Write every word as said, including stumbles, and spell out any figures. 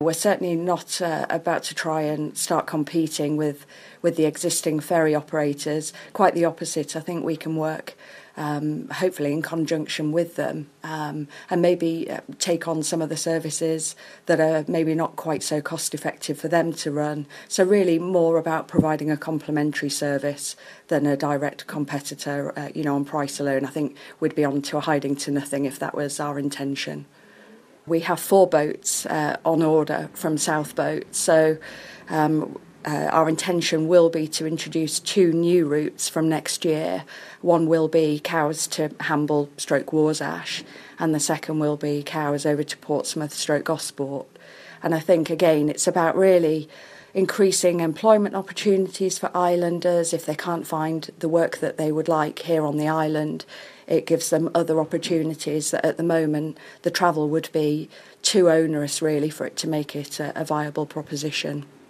We're certainly not uh, about to try and start competing with, with the existing ferry operators. Quite the opposite. I think we can work um, hopefully in conjunction with them um, and maybe uh, take on some of the services that are maybe not quite so cost effective for them to run. So really more about providing a complementary service than a direct competitor, uh, you know, on price alone. I think we'd be on to a hiding to nothing if that was our intention. We have four boats uh, on order from South Boat, so um, uh, our intention will be to introduce two new routes from next year. One will be Cowes to Hamble stroke Warsash, and the second will be Cowes over to Portsmouth stroke Gosport. And I think, again, it's about really increasing employment opportunities for islanders. If they can't find the work that they would like here on the island, it gives them other opportunities that at the moment the travel would be too onerous really for it to make it a, a viable proposition.